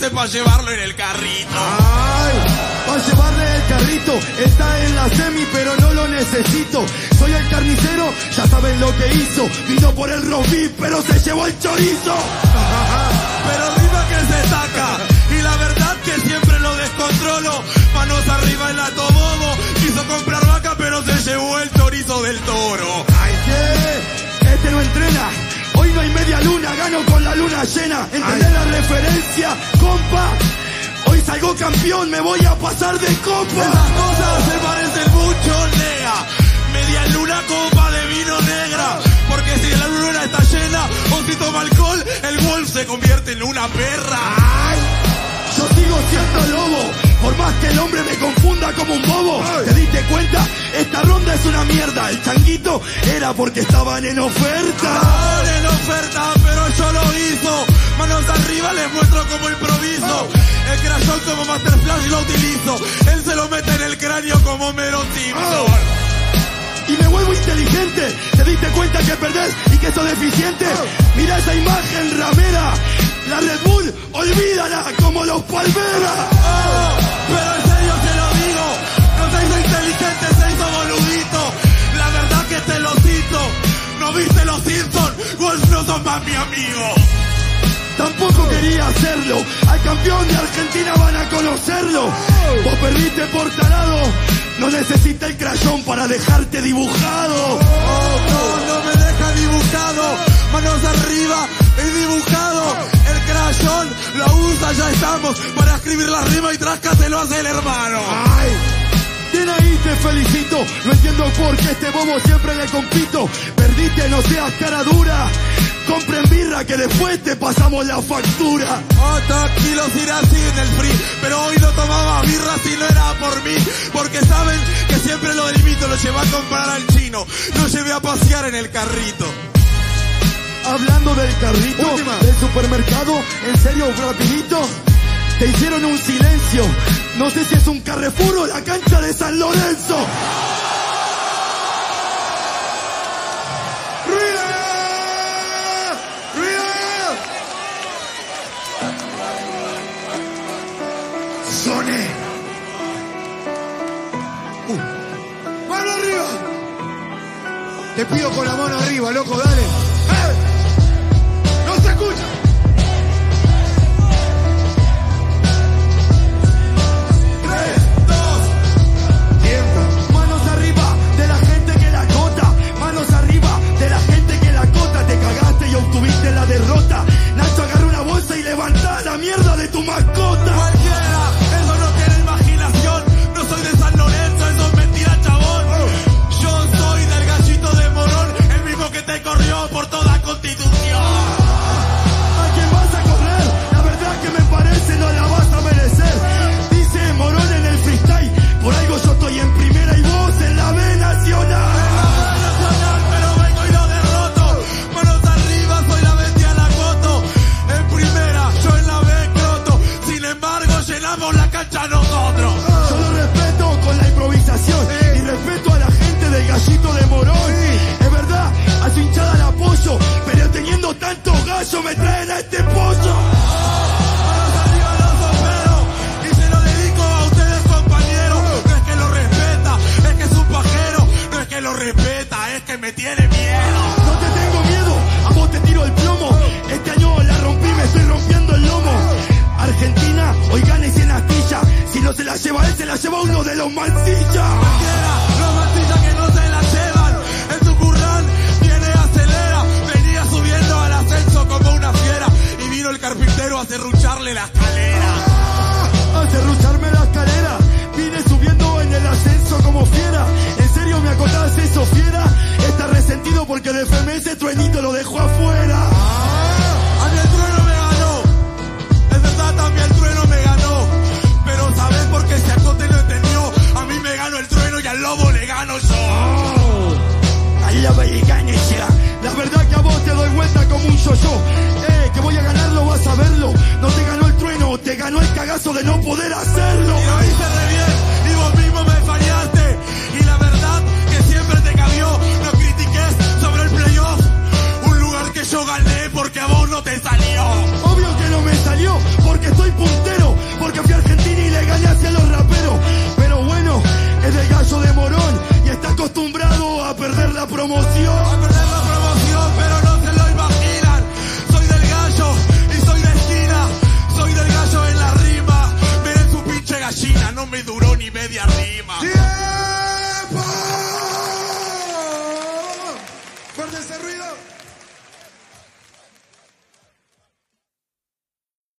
hace para llevarlo en el carrito. Ay, para llevarle el carrito. Está en la semi pero no lo necesito. Soy el carnicero, ya saben lo que hizo. Vino por el roast beef pero se llevó el chorizo. Pero arriba que se saca. Y la verdad que siempre lo descontrolo. Manos arriba el ato bobo. Quiso comprar vaca pero se llevó el chorizo del toro. Ay, ¿qué? Este no entrena. Hoy no hay media luna, gano con la luna llena. ¿Entendés la referencia, compa? Hoy salgo campeón, me voy a pasar de copa. Esas cosas se parecen mucho, nega. Media luna, copa de vino negra. Porque si la luna está llena o si toma alcohol, el wolf se convierte en una perra. Ay, yo sigo siendo lobo, por más que el hombre me confunda como un bobo. ¿Te diste cuenta? Esta ronda es una mierda. El changuito era porque estaban en oferta. En oferta, pero yo lo hizo. Manos arriba, les muestro cómo improviso. El crayón como Master Flash lo utilizo. Él se lo mete en el cráneo como Homero Simpson. Y me vuelvo inteligente. ¿Te diste cuenta que perdés y que sos deficiente? Mira esa imagen ramera. La Red Bull, olvídala como los Palmeras. Pero en serio te lo digo, no se hizo inteligente, se hizo boludito. La verdad que te lo cito. ¿No viste los Simpsons? Wolf no son más mi amigo. Tampoco quería hacerlo. Al campeón de Argentina van a conocerlo. Vos perdiste por tarado. No necesita el crayón para dejarte dibujado. No me deja dibujado. Manos arriba y dibujado. El crayón lo usa, ya estamos. Para escribir la rima y tráscatelo hace el hermano. Ay, bien ahí, te felicito. No entiendo por qué este bobo siempre le compito. Perdiste, no seas cara dura. Compren birra que después te pasamos la factura. Tranquilos, ir así en el free. Pero hoy no tomaba birra si no era por mí. Porque saben que siempre lo delimito. Lo llevé a comprar al chino. Lo llevé a pasear en el carrito. Hablando del carrito, del supermercado, en serio, rapidito. Te hicieron un silencio. No sé si es un Carrefour o la cancha de San Lorenzo. Sone. Mano arriba. Te pido con la mano arriba, loco, dale. No se escucha. 3, 2, tiempo. Manos arriba de la gente que la cota. Manos arriba de la gente que la cota. Te cagaste y obtuviste la derrota. Nacho, agarra una bolsa y levanta la mierda de tu mascota. Eso no tiene imaginación. No soy de San Lorenzo, eso es mentira, chabón. Yo soy del Gallito de Morón, el mismo que te corrió por toda Constitución. ¿A quién vas a correr? La verdad que me parece no la vas a merecer. Dice Morón en el freestyle. Por algo yo estoy en primera y vos en la B Nacional. Pero vengo y lo derroto. Manos arriba, soy la bestia, la coto. En primera, yo en la B croto. Sin embargo, llenamos la cancha nosotros. Yo lo respeto con la improvisación y respeto a la gente del Gallito de Morón. Es verdad, a su hinchada la apoyo, pero teniendo tantos gallos me traen a este pollo. Manos arriba los soperos. Y se lo dedico a ustedes, compañeros. No es que lo respeta, es que es un pajero. No es que lo respeta, es que me tiene miedo. No te tengo miedo, a vos te tiro el plomo. Este año la rompí, me estoy rompiendo el lomo. Argentina, hoy gana y 100 astillas. Si no se la lleva él, se la lleva uno de los Mancilla. Los Mancilla que no se la llevan. En su curral viene acelera. Venía subiendo al ascenso como una fiera. Y vino el carpintero a serrucharle la escalera. A serrucharme la escalera. Vine subiendo en el ascenso como fiera. ¿En serio me acordás eso, fiera? Está resentido porque de FMS Truenito lo dejó afuera. A mí el trueno me ganó. Es verdad, también el trueno me ganó. Pero ¿sabes por qué se acote no entendió? A mí me ganó el trueno y al lobo le gano yo. Al lobo le gano yo. La verdad que a vos te doy vuelta como un yo-yo. Que voy a ganarlo, vas a verlo. No te ganó el trueno, te ganó el cagazo de no poder hacerlo. Y lo hice re bien y vos mismo me fallaste. Y la verdad que siempre te cabió. No critiques sobre el playoff. Un lugar que yo gané porque a vos no te salió. Obvio que no me salió porque estoy puntual. perder la promoción. A perder la promoción, pero no se lo imaginan. Soy del gallo y soy de esquina. Soy del gallo en la rima. Miren su pinche gallina, no me duró ni media rima. ¡Tiempo!